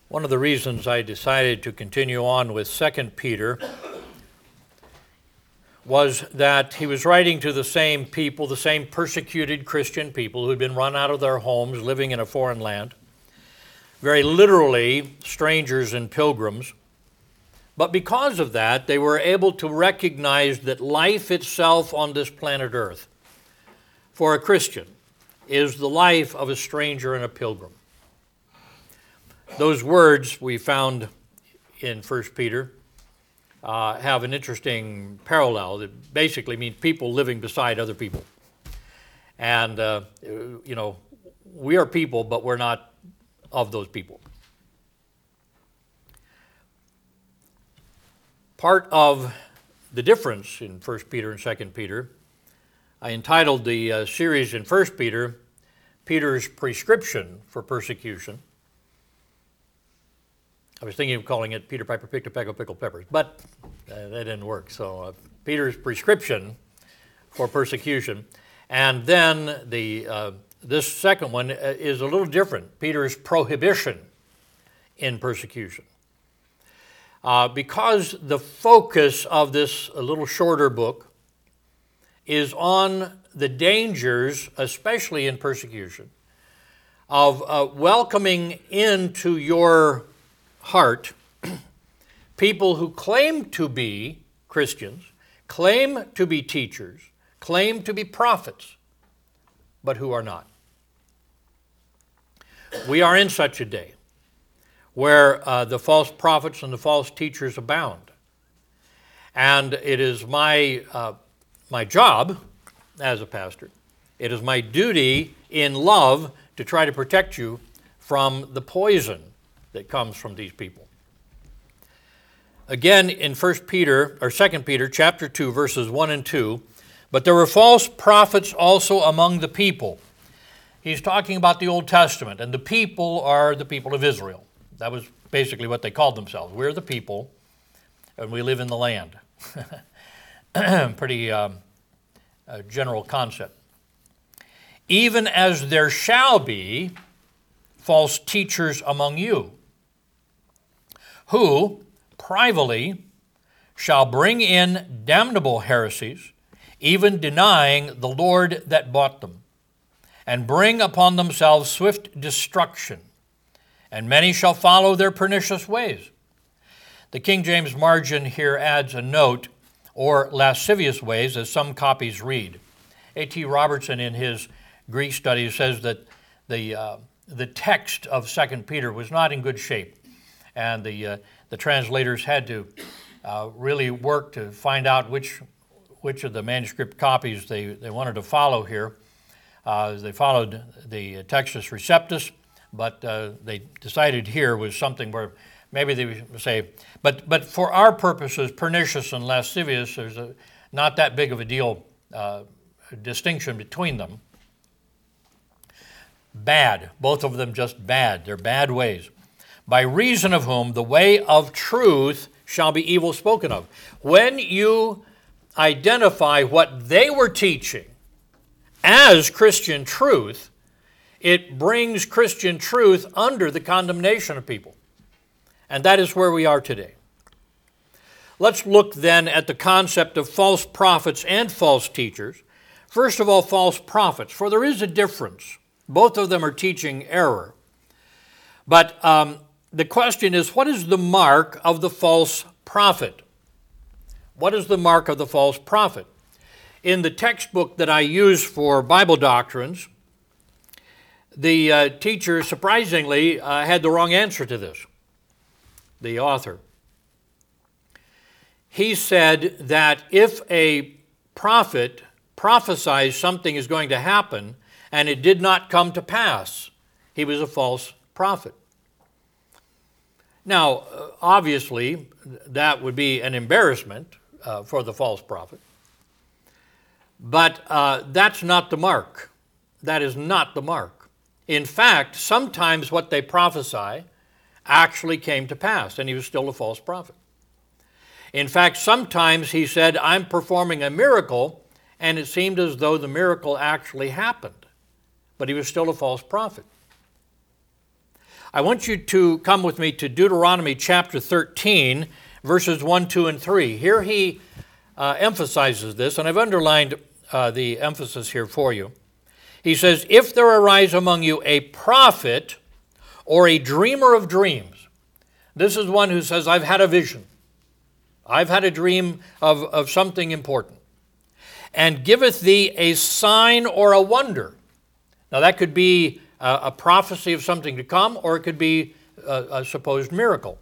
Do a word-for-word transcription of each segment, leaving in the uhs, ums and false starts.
One of the reasons I decided to continue on with Second Peter was that he was writing to the same people, the same persecuted Christian people who had been run out of their homes, living in a foreign land, very literally strangers and pilgrims. But because of that, they were able to recognize that life itself on this planet Earth, for a Christian, is the life of a stranger and a pilgrim. Those words we found in First Peter uh, have an interesting parallel that basically means people living beside other people. And, uh, you know, we are people, but we're not of those people. Part of the difference in First Peter and Second Peter, I entitled the uh, series in First Peter, Peter's Prescription for Persecution. I was thinking of calling it Peter Piper picked a peck of pickled peppers, but uh, that didn't work. So uh, Peter's Prescription for Persecution. And then the uh, this second one is a little different, Peter's Prohibition in Persecution. Uh, because the focus of this a little shorter book is on the dangers, especially in persecution, of uh, welcoming into your heart people who claim to be Christians, claim to be teachers, claim to be prophets, but who are not. We are in such a day where uh, the false prophets and the false teachers abound. And it is my, uh, my job as a pastor, it is my duty in love to try to protect you from the poison that comes from these people. Again, in First Peter, or Second Peter, chapter two, verses one and two, but there were false prophets also among the people. He's talking about the Old Testament, and the people are the people of Israel. That was basically what they called themselves. We're the people, and we live in the land. Pretty um, uh, general concept. Even as there shall be false teachers among you, who privately shall bring in damnable heresies, even denying the Lord that bought them, and bring upon themselves swift destruction. And many shall follow their pernicious ways. The King James margin here adds a note, or lascivious ways, as some copies read. A T Robertson, in his Greek studies, says that the uh, the text of Second Peter was not in good shape, and the uh, the translators had to uh, really work to find out which which of the manuscript copies they, they wanted to follow here. Uh, they followed the Textus Receptus, but uh, they decided here was something where maybe they would say, but but for our purposes, pernicious and lascivious, there's a, not that big of a deal, uh, distinction between them. Bad, both of them just bad. They're bad ways. By reason of whom the way of truth shall be evil spoken of. When you identify what they were teaching as Christian truth, it brings Christian truth under the condemnation of people. And that is where we are today. Let's look then at the concept of false prophets and false teachers. First of all, false prophets, for there is a difference. Both of them are teaching error. But um, the question is, what is the mark of the false prophet? What is the mark of the false prophet? In the textbook that I use for Bible doctrines, the uh, teacher surprisingly uh, had the wrong answer to this, the author. He said that if a prophet prophesies something is going to happen and it did not come to pass, he was a false prophet. Now, obviously, that would be an embarrassment uh, for the false prophet, but uh, that's not the mark. That is not the mark. In fact, sometimes what they prophesy actually came to pass, and he was still a false prophet. In fact, sometimes he said, I'm performing a miracle, and it seemed as though the miracle actually happened, but he was still a false prophet. I want you to come with me to Deuteronomy chapter thirteen, verses one, two, and three. Here he uh, emphasizes this, and I've underlined uh, the emphasis here for you. He says, if there arise among you a prophet or a dreamer of dreams. This is one who says, I've had a vision. I've had a dream of, of something important. And giveth thee a sign or a wonder. Now that could be a, a prophecy of something to come, or it could be a, a supposed miracle.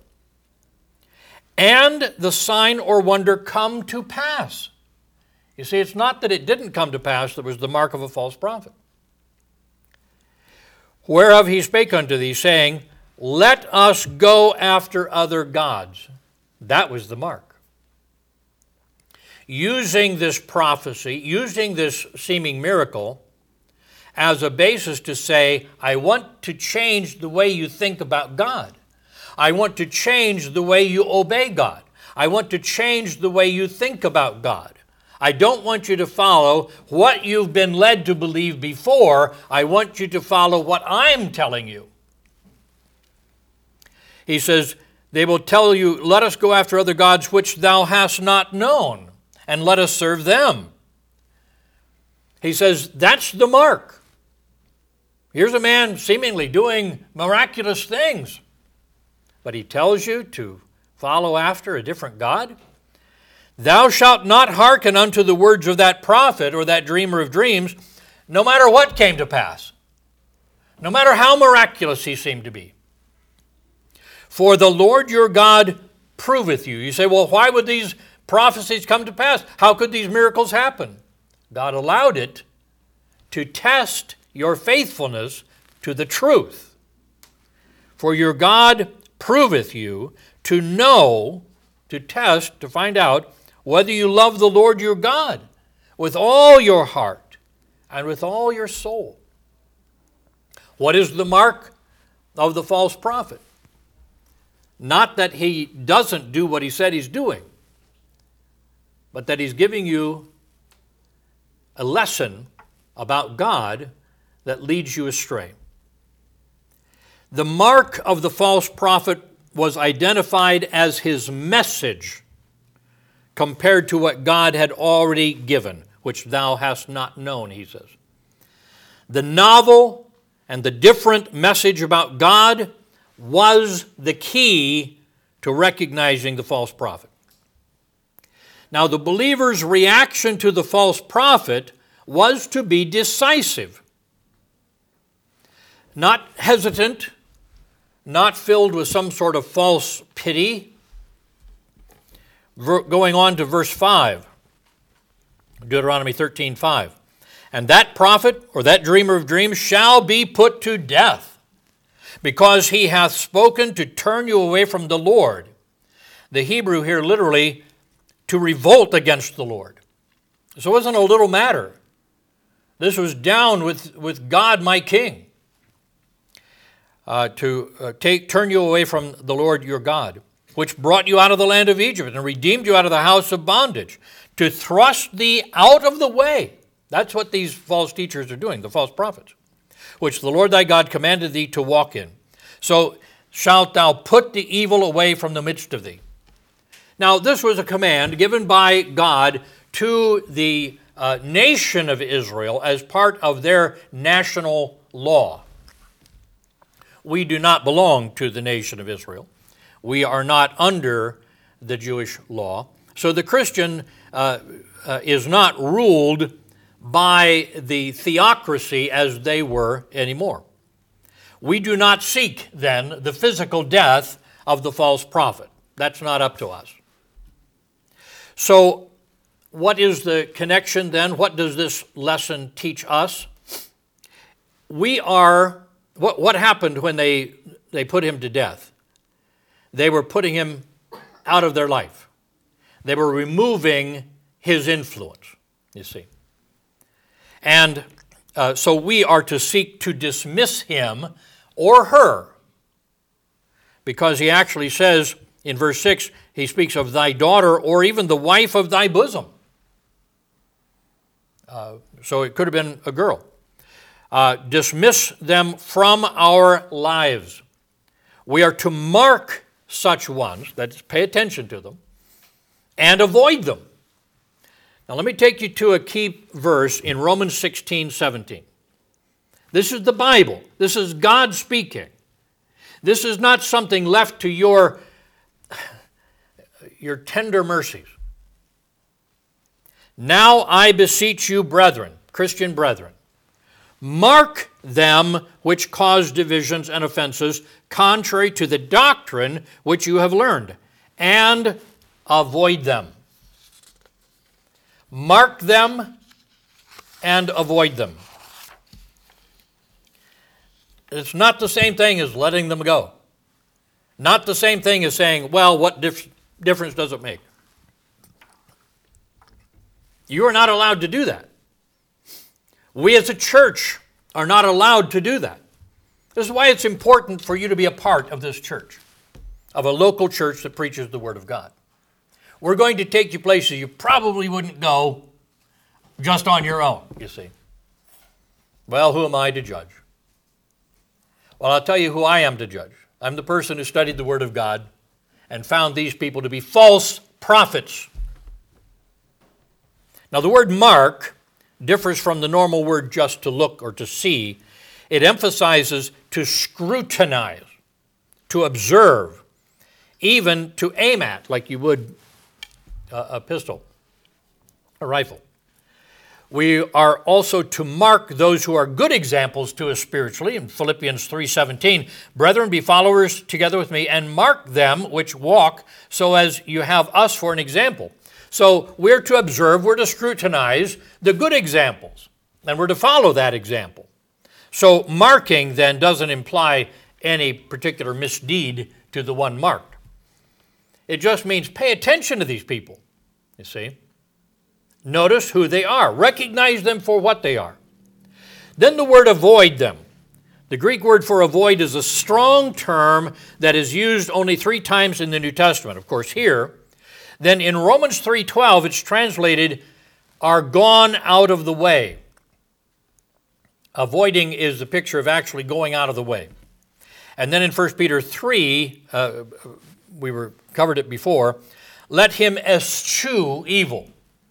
And the sign or wonder come to pass. You see, it's not that it didn't come to pass that was the mark of a false prophet. Whereof he spake unto thee, saying, let us go after other gods. That was the mark. Using this prophecy, using this seeming miracle as a basis to say, I want to change the way you think about God. I want to change the way you obey God. I want to change the way you think about God. I don't want you to follow what you've been led to believe before. I want you to follow what I'm telling you. He says, they will tell you, let us go after other gods which thou hast not known, and let us serve them. He says, that's the mark. Here's a man seemingly doing miraculous things, but he tells you to follow after a different God. Thou shalt not hearken unto the words of that prophet or that dreamer of dreams, no matter what came to pass, no matter how miraculous he seemed to be. For the Lord your God proveth you. You say, well, why would these prophecies come to pass? How could these miracles happen? God allowed it to test your faithfulness to the truth. For your God proveth you to know, to test, to find out whether you love the Lord your God with all your heart and with all your soul. What is the mark of the false prophet? Not that he doesn't do what he said he's doing, but that he's giving you a lesson about God that leads you astray. The mark of the false prophet was identified as his message compared to what God had already given, which thou hast not known, he says. The novel and the different message about God was the key to recognizing the false prophet. Now, the believer's reaction to the false prophet was to be decisive, not hesitant, not filled with some sort of false pity. Going on to verse five, Deuteronomy thirteen five. And that prophet or that dreamer of dreams shall be put to death, because he hath spoken to turn you away from the Lord. The Hebrew here literally, to revolt against the Lord. So it wasn't a little matter. This was down with, with God, my King, uh, to uh, take turn you away from the Lord your God, which brought you out of the land of Egypt and redeemed you out of the house of bondage, to thrust thee out of the way. That's what these false teachers are doing, the false prophets, which the Lord thy God commanded thee to walk in. So shalt thou put the evil away from the midst of thee. Now, this was a command given by God to the uh, nation of Israel as part of their national law. We do not belong to the nation of Israel. We are not under the Jewish law. So the Christian uh, uh, is not ruled by the theocracy as they were anymore. We do not seek, then, the physical death of the false prophet. That's not up to us. So what is the connection then? What does this lesson teach us? We are, what, what happened when they, they put him to death? They were putting him out of their life. They were removing his influence, you see. And uh, so we are to seek to dismiss him or her, because he actually says in verse six, he speaks of thy daughter or even the wife of thy bosom. Uh, so it could have been a girl. Uh, dismiss them from our lives. We are to mark such ones, that is, pay attention to them, and avoid them. Now let me take you to a key verse in Romans sixteen seventeen. This is the Bible. This is God speaking. This is not something left to your, your tender mercies. Now I beseech you, brethren, Christian brethren, mark them which cause divisions and offenses contrary to the doctrine which you have learned, and avoid them. Mark them and avoid them. It's not the same thing as letting them go. Not the same thing as saying, well, what dif- difference does it make? You are not allowed to do that. We as a church are not allowed to do that. This is why it's important for you to be a part of this church, of a local church that preaches the Word of God. We're going to take you places you probably wouldn't go just on your own, you see. Well, who am I to judge? Well, I'll tell you who I am to judge. I'm the person who studied the Word of God and found these people to be false prophets. Now, the word mark differs from the normal word just to look or to see. It emphasizes to scrutinize, to observe, even to aim at, like you would a, a pistol, a rifle. We are also to mark those who are good examples to us spiritually. In Philippians three seventeen, brethren, be followers together with me, and mark them which walk, so as you have us for an example. So we're to observe, we're to scrutinize the good examples, and we're to follow that example. So marking then doesn't imply any particular misdeed to the one marked. It just means pay attention to these people, you see. Notice who they are. Recognize them for what they are. Then the word avoid them. The Greek word for avoid is a strong term that is used only three times in the New Testament. Of course, here. Then in Romans three twelve, it's translated, are gone out of the way. Avoiding is the picture of actually going out of the way. And then in First Peter three, uh, we were covered it before, let him eschew evil.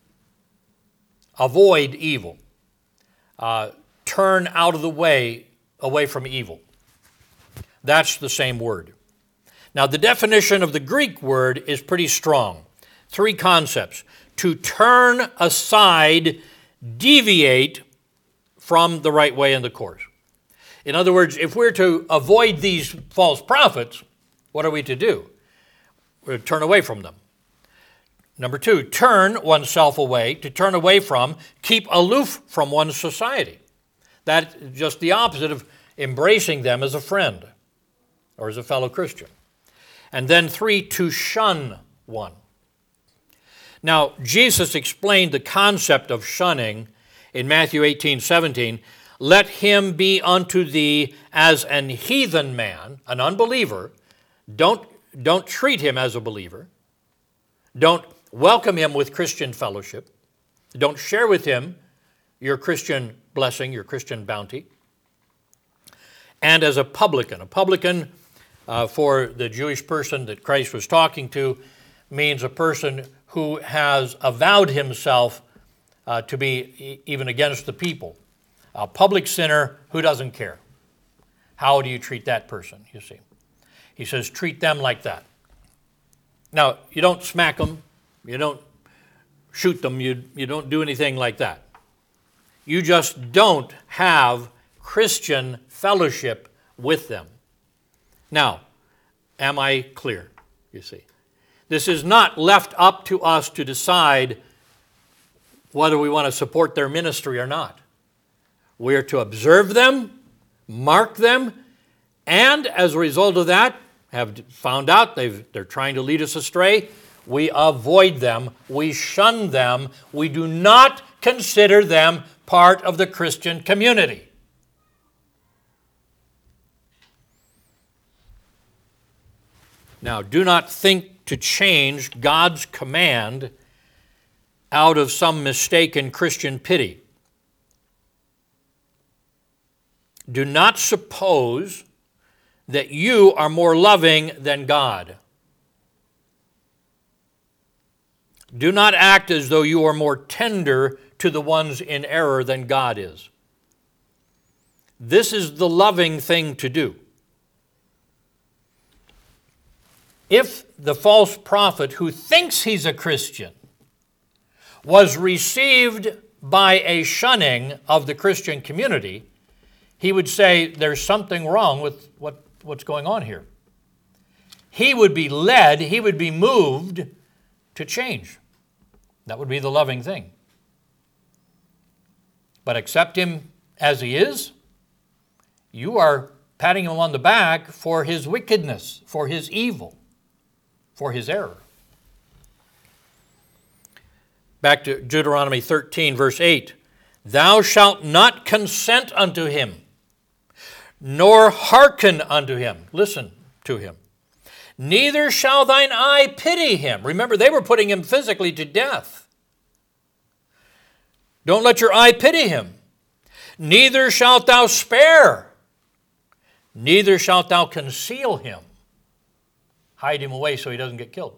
Avoid evil. Uh, turn out of the way, away from evil. That's the same word. Now, the definition of the Greek word is pretty strong. Three concepts. To turn aside, deviate from the right way in the course. In other words, if we're to avoid these false prophets, what are we to do? We're to turn away from them. Number two, turn oneself away, to turn away from, keep aloof from one's society. That's just the opposite of embracing them as a friend or as a fellow Christian. And then three, to shun one. Now, Jesus explained the concept of shunning in Matthew eighteen seventeen. Let him be unto thee as an heathen man, an unbeliever. Don't, don't treat him as a believer. Don't welcome him with Christian fellowship. Don't share with him your Christian blessing, your Christian bounty. And as a publican. A publican, uh, for the Jewish person that Christ was talking to, means a person who has avowed himself uh, to be e- even against the people. A public sinner who doesn't care. How do you treat that person, you see? He says, treat them like that. Now, you don't smack them. You don't shoot them. You, you don't do anything like that. You just don't have Christian fellowship with them. Now, am I clear, you see? This is not left up to us to decide whether we want to support their ministry or not. We are to observe them, mark them, and as a result of that, have found out they've, they're trying to lead us astray, we avoid them, we shun them, we do not consider them part of the Christian community. Now, do not think to change God's command out of some mistaken Christian pity. Do not suppose that you are more loving than God. Do not act as though you are more tender to the ones in error than God is. This is the loving thing to do. If the false prophet who thinks he's a Christian was received by a shunning of the Christian community, he would say there's something wrong with what, what's going on here. He would be led, he would be moved to change. That would be the loving thing. But accept him as he is, you are patting him on the back for his wickedness, for his evil, for his error. Back to Deuteronomy thirteen, verse eight. Thou shalt not consent unto him, nor hearken unto him. Listen to him. Neither shall thine eye pity him. Remember, they were putting him physically to death. Don't let your eye pity him. Neither shalt thou spare. Neither shalt thou conceal him. Hide him away so he doesn't get killed.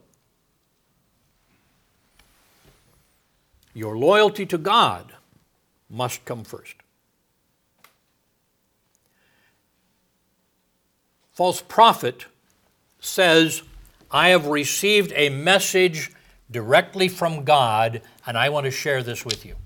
Your loyalty to God must come first. False prophet says, I have received a message directly from God, and I want to share this with you.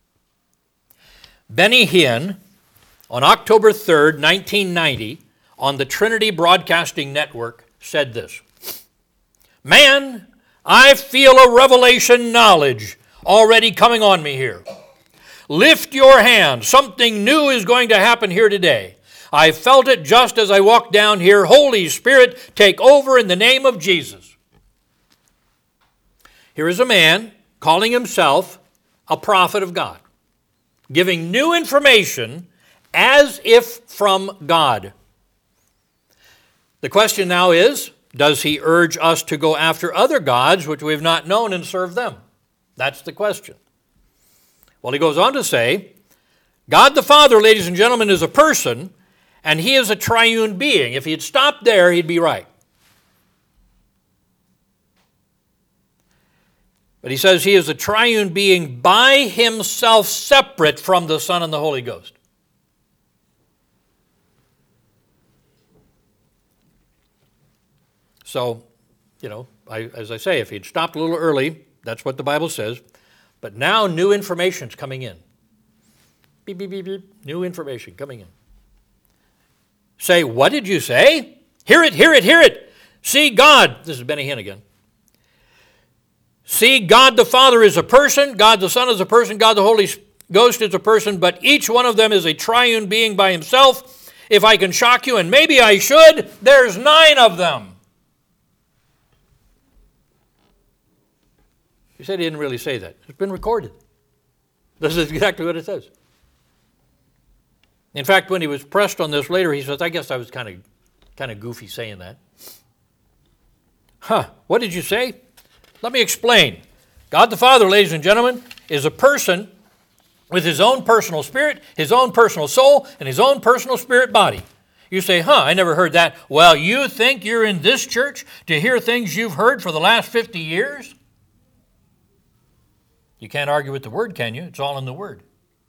Benny Hinn, on October third, nineteen ninety, on the Trinity Broadcasting Network, said this, Man, I feel a revelation knowledge already coming on me here. Lift your hand. Something new is going to happen here today. I felt it just as I walked down here. Holy Spirit, take over in the name of Jesus. Here is a man calling himself a prophet of God, giving new information as if from God. The question now is, does he urge us to go after other gods which we have not known and serve them? That's the question. Well, he goes on to say, God the Father, ladies and gentlemen, is a person, and he is a triune being. If he had stopped there, he'd be right. But he says he is a triune being by himself, separate from the Son and the Holy Ghost. So, you know, I, as I say, if he'd stopped a little early, that's what the Bible says. But now new information's coming in. Beep, beep, beep, beep. New information coming in. Say, what did you say? Hear it, hear it, hear it. See, God, this is Benny Hinn again. See, God the Father is a person, God the Son is a person, God the Holy Ghost is a person, but each one of them is a triune being by himself. If I can shock you, and maybe I should, there's nine of them. He said he didn't really say that. It's been recorded. This is exactly what it says. In fact, when he was pressed on this later, he says, I guess I was kind of kind of goofy saying that. Huh, what did you say? Let me explain. God the Father, ladies and gentlemen, is a person with his own personal spirit, his own personal soul, and his own personal spirit body. You say, huh, I never heard that. Well, you think you're in this church to hear things you've heard for the last fifty years? You can't argue with the Word, can you? It's all in the Word.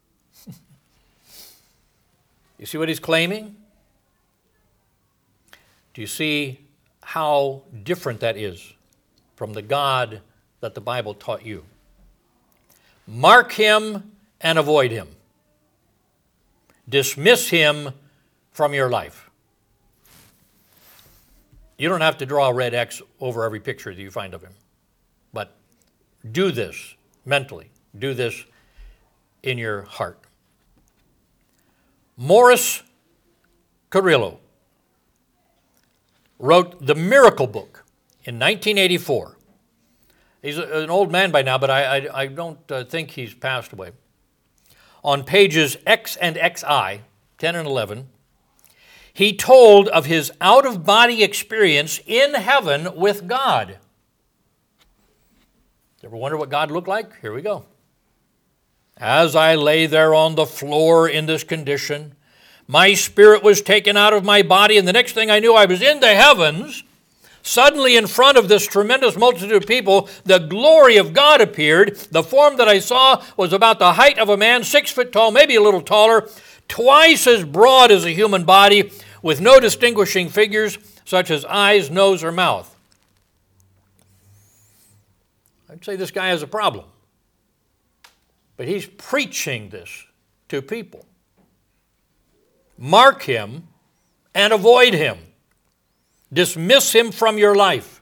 You see what he's claiming? Do you see how different that is from the God that the Bible taught you? Mark him and avoid him. Dismiss him from your life. You don't have to draw a red X over every picture that you find of him. But do this mentally. Do this in your heart. Morris Carrillo wrote The Miracle Book in nineteen eighty-four. He's an old man by now, but I, I, I don't uh, think he's passed away. On pages X and X I, ten and eleven, he told of his out-of-body experience in heaven with God. Ever wonder what God looked like? Here we go. As I lay there on the floor in this condition, My spirit was taken out of my body, and the next thing I knew, I was in the heavens. Suddenly, in front of this tremendous multitude of people, the glory of God appeared. The form that I saw was about the height of a man, six foot tall, maybe a little taller, twice as broad as a human body, with no distinguishing figures, such as eyes, nose, or mouth. I'd say this guy has a problem. But he's preaching this to people. Mark him and avoid him. Dismiss him from your life.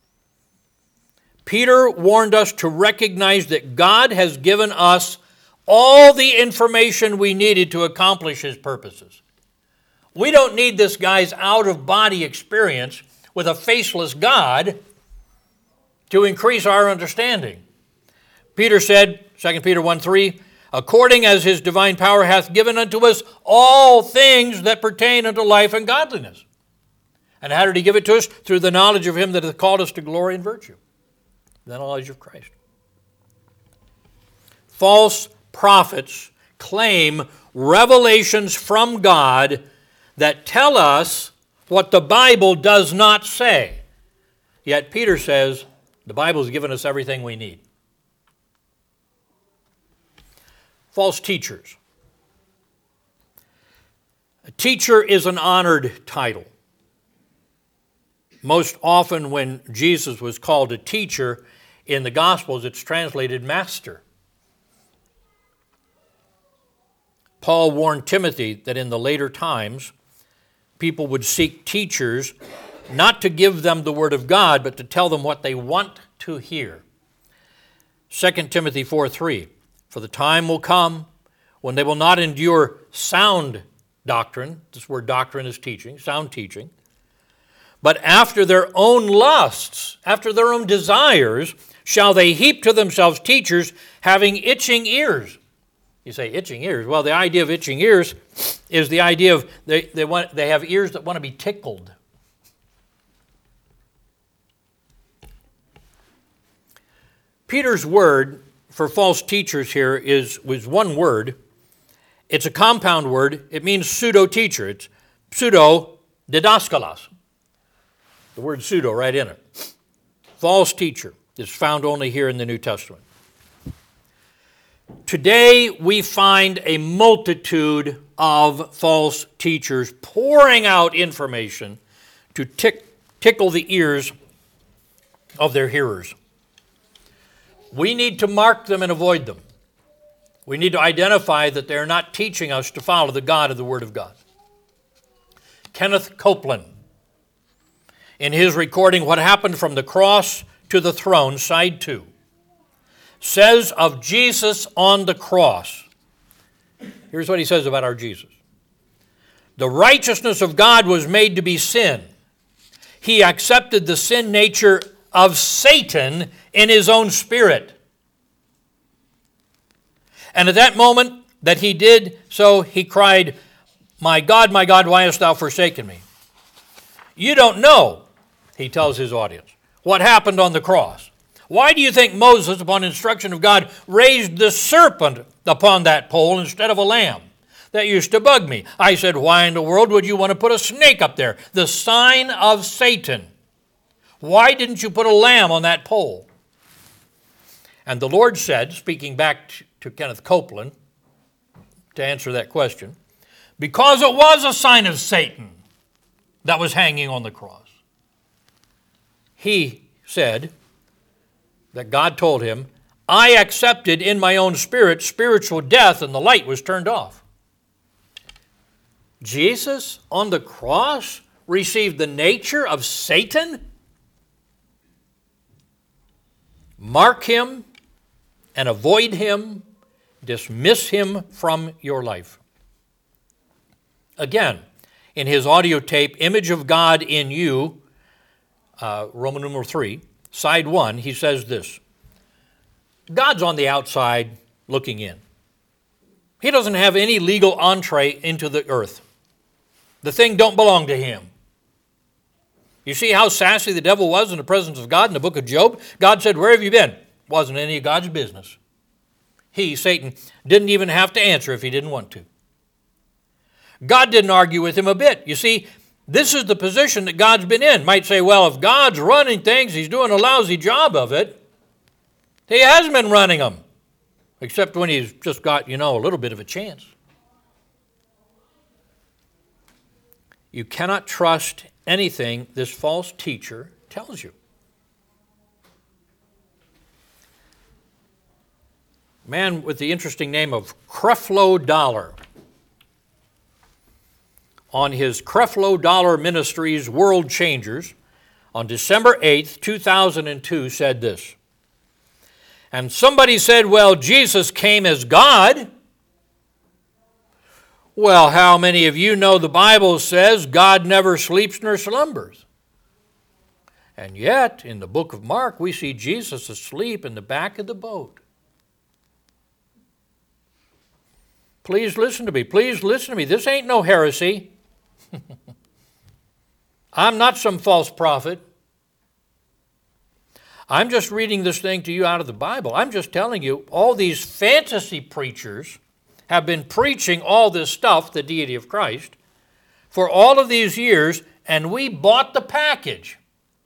Peter warned us to recognize that God has given us all the information we needed to accomplish his purposes. We don't need this guy's out-of-body experience with a faceless God to increase our understanding. Peter said, Second Peter one three, according as his divine power hath given unto us all things that pertain unto life and godliness. And how did he give it to us? Through the knowledge of him that hath called us to glory and virtue. The knowledge of Christ. False prophets claim revelations from God that tell us what the Bible does not say. Yet Peter says the Bible has given us everything we need. False teachers. A teacher is an honored title. Most often when Jesus was called a teacher in the Gospels, it's translated master. Paul warned Timothy that in the later times, people would seek teachers not to give them the Word of God, but to tell them what they want to hear. Second Timothy four three, for the time will come when they will not endure sound doctrine. This word doctrine is teaching, sound teaching. But after their own lusts, after their own desires, shall they heap to themselves teachers having itching ears. You say itching ears. Well, the idea of itching ears is the idea of they, they, want, they have ears that want to be tickled. Peter's word for false teachers here is was one word. It's a compound word. It means pseudo-teacher. It's pseudo-didaskalos. The word pseudo right in it. False teacher is found only here in the New Testament. Today we find a multitude of false teachers pouring out information to tick, tickle the ears of their hearers. We need to mark them and avoid them. We need to identify that they're not teaching us to follow the God of the Word of God. Kenneth Copeland, in his recording, What Happened from the Cross to the Throne, side two, says of Jesus on the cross, here's what he says about our Jesus. The righteousness of God was made to be sin. He accepted the sin nature of Satan in his own spirit. And at that moment that he did so, he cried, my God, my God, why hast thou forsaken me? You don't know, he tells his audience, what happened on the cross. Why do you think Moses, upon instruction of God, raised the serpent upon that pole instead of a lamb? That used to bug me. I said, why in the world would you want to put a snake up there? The sign of Satan. Why didn't you put a lamb on that pole? And the Lord said, speaking back to Kenneth Copeland, to answer that question, because it was a sign of Satan that was hanging on the cross. He said that God told him, I accepted in my own spirit spiritual death, and the light was turned off. Jesus on the cross received the nature of Satan? Mark him and avoid him. Dismiss him from your life. Again, in his audio tape, Image of God in You, uh, Roman numeral three, side one, he says this. God's on the outside looking in. He doesn't have any legal entree into the earth. The thing don't belong to him. You see how sassy the devil was in the presence of God in the book of Job? God said, where have you been? Wasn't any of God's business. He, Satan, didn't even have to answer if he didn't want to. God didn't argue with him a bit. You see, this is the position that God's been in. Might say, well, if God's running things, he's doing a lousy job of it. He hasn't been running them, except when he's just got, you know, a little bit of a chance. You cannot trust anything this false teacher tells you. A man with the interesting name of Creflo Dollar, on his Creflo Dollar Ministries World Changers on December eighth, two thousand two, said this. And somebody said, well, Jesus came as God. Well, how many of you know the Bible says God never sleeps nor slumbers? And yet, in the book of Mark, we see Jesus asleep in the back of the boat. Please listen to me. Please listen to me. This ain't no heresy. I'm not some false prophet. I'm just reading this thing to you out of the Bible. I'm just telling you, all these fantasy preachers have been preaching all this stuff, the deity of Christ, for all of these years, and we bought the package.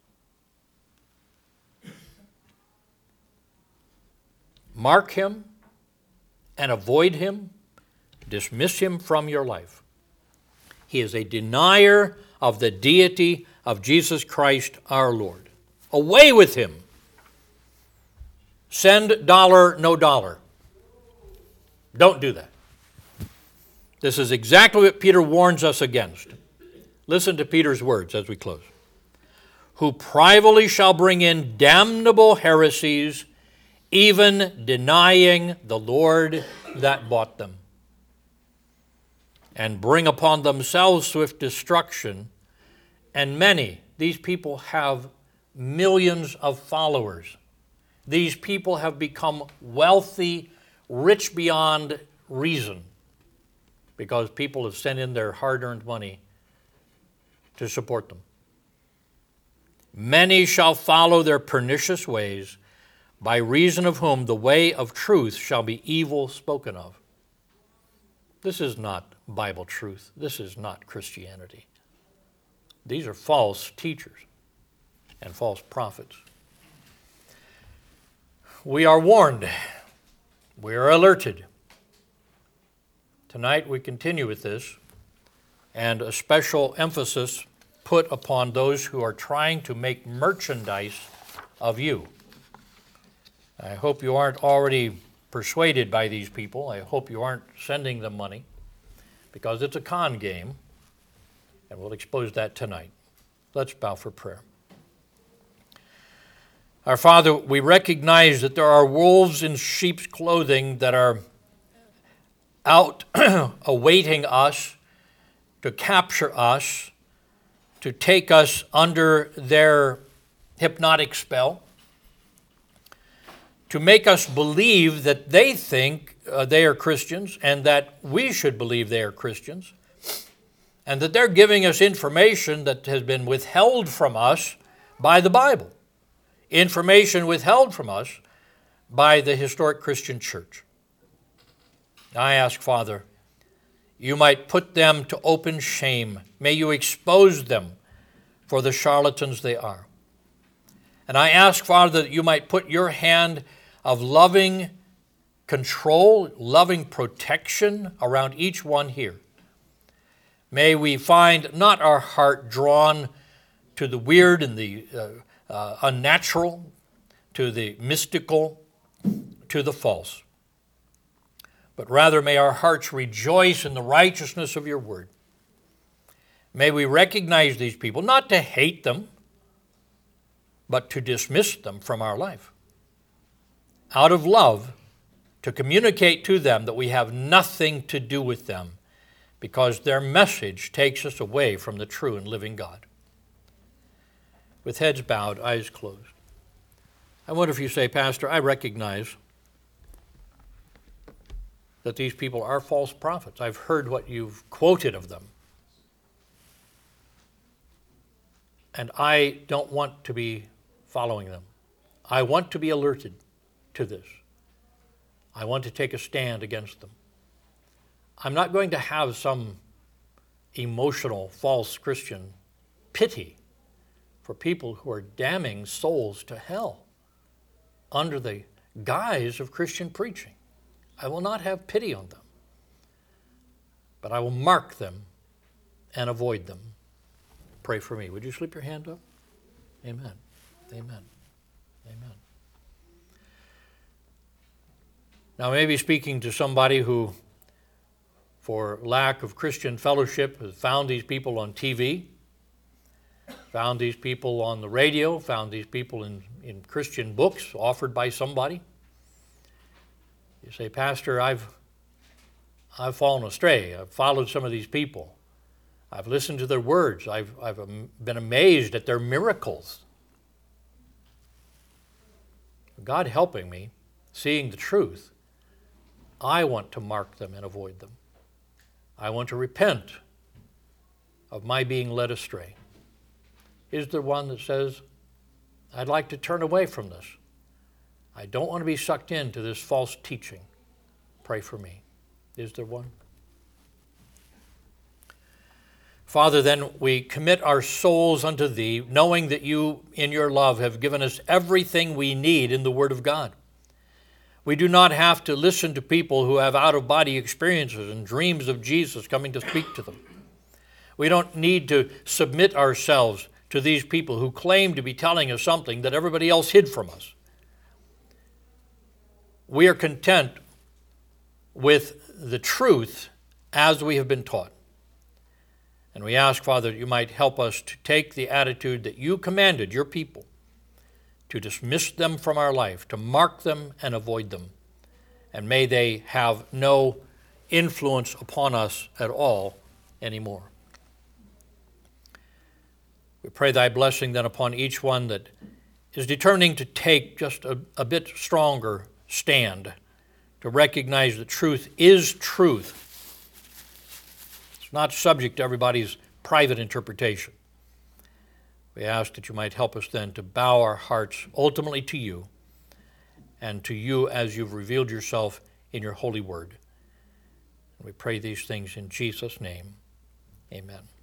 Mark him and avoid him. Dismiss him from your life. He is a denier of the deity of Jesus Christ our Lord. Away with him. Send dollar, no dollar. Don't do that. This is exactly what Peter warns us against. Listen to Peter's words as we close. Who privately shall bring in damnable heresies, even denying the Lord that bought them, and bring upon themselves swift destruction. And many, these people have millions of followers. These people have become wealthy, rich beyond reason, because people have sent in their hard-earned money to support them. Many shall follow their pernicious ways, by reason of whom the way of truth shall be evil spoken of. This is not Bible truth. This is not Christianity. These are false teachers and false prophets. We are warned. We are alerted. Tonight we continue with this, and a special emphasis put upon those who are trying to make merchandise of you. I hope you aren't already persuaded by these people. I hope you aren't sending them money, because it's a con game, and we'll expose that tonight. Let's bow for prayer. Our Father, we recognize that there are wolves in sheep's clothing that are out awaiting us to capture us, to take us under their hypnotic spell, to make us believe that they think uh, they are Christians and that we should believe they are Christians, and that they're giving us information that has been withheld from us by the Bible, information withheld from us by the historic Christian church. I ask, Father, you might put them to open shame. May you expose them for the charlatans they are. And I ask, Father, that you might put your hand of loving control, loving protection around each one here. May we find not our heart drawn to the weird and the uh, uh, unnatural, to the mystical, to the false, but rather may our hearts rejoice in the righteousness of your word. May we recognize these people, not to hate them, but to dismiss them from our life. Out of love, to communicate to them that we have nothing to do with them, because their message takes us away from the true and living God. With heads bowed, eyes closed. I wonder if you say, Pastor, I recognize that these people are false prophets. I've heard what you've quoted of them. And I don't want to be following them. I want to be alerted to this. I want to take a stand against them. I'm not going to have some emotional, false Christian pity for people who are damning souls to hell under the guise of Christian preaching. I will not have pity on them, but I will mark them and avoid them. Pray for me. Would you slip your hand up? Amen. Amen. Amen. Now, maybe speaking to somebody who, for lack of Christian fellowship, has found these people on T V, found these people on the radio, found these people in, in Christian books offered by somebody. You say, Pastor, I've, I've fallen astray. I've followed some of these people. I've listened to their words. I've, I've been amazed at their miracles. God helping me, seeing the truth, I want to mark them and avoid them. I want to repent of my being led astray. Is there one that says, I'd like to turn away from this? I don't want to be sucked into this false teaching. Pray for me. Is there one? Father, then we commit our souls unto Thee, knowing that You, in Your love, have given us everything we need in the Word of God. We do not have to listen to people who have out-of-body experiences and dreams of Jesus coming to speak to them. We don't need to submit ourselves to these people who claim to be telling us something that everybody else hid from us. We are content with the truth as we have been taught. And we ask, Father, that You might help us to take the attitude that You commanded Your people, to dismiss them from our life, to mark them and avoid them. And may they have no influence upon us at all anymore. We pray Thy blessing then upon each one that is determining to take just a, a bit stronger stand, to recognize that truth is truth. It's not subject to everybody's private interpretation. We ask that You might help us then to bow our hearts ultimately to You, and to You as You've revealed Yourself in Your holy word. And we pray these things in Jesus' name. Amen.